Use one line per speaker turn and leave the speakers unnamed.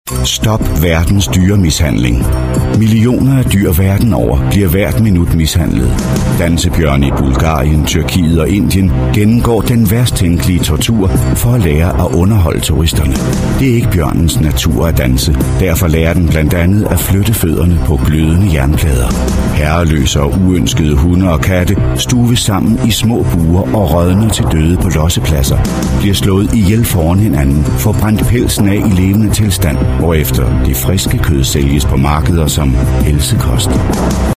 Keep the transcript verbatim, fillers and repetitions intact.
Stop verdens dyremishandling. Millioner af dyr verden over bliver hvert minut mishandlet. Dansebjørne i Bulgarien, Tyrkiet og Indien gennemgår den værst tænkelige tortur for at lære at underholde turisterne. Det er ikke bjørnens natur at danse. Derfor lærer den blandt andet at flytte fødderne på glødende jernplader. Herreløse og uønskede hunde og katte stuves sammen i små buer og rådner til døde på lossepladser. Bliver slået ihjel foran hinanden, får brændt pelsen af i levende tilstand, hvorefter det friske kød sælges på markeder som helsekost.